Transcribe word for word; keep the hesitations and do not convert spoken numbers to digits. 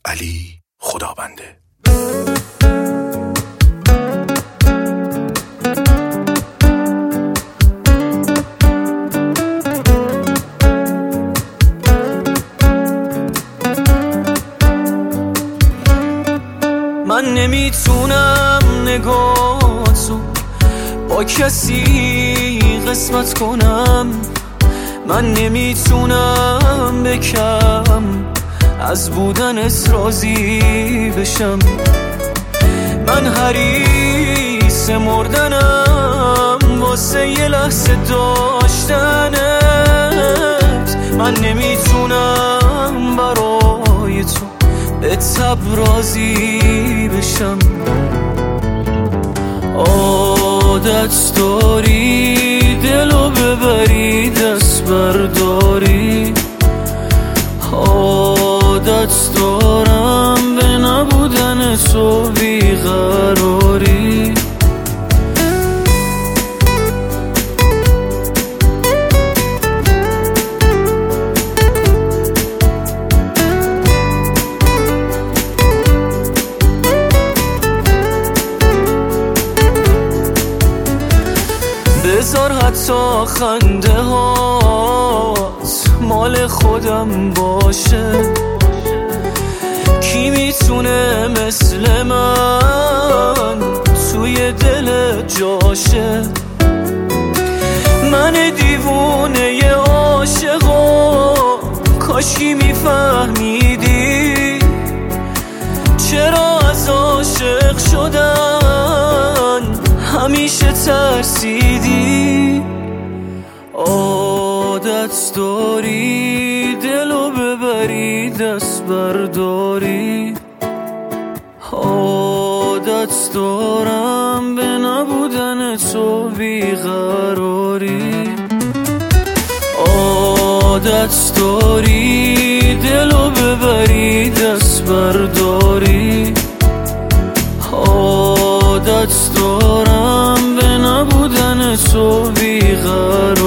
علی خدابنده. من نمیتونم نگاهتو با کسی قسمت کنم، من نمیتونم بکم از بودنت راضی بشم. من حریص مردنم واسه یه لحظه داشتنت، من نمیتونم برای تو به تب راضی بشم. عادت داری دلو ببری دست برداری، عادت دارم به نبودن تو بیقراری. بذار حتی خنده هات مال خودم باشه، کی میتونه مثل من توی دل جاشه. من دیوونه عاشقا کاشکی میفهمیدی چرا از عاشق شدن همیشه ترسیدی. عادت داری دلو ببری دست برداری، عادت دارم به نبودن تو بیقراری. عادت داری دلو ببری دست برداری، عادت دارم به نبودن تو بیقراری.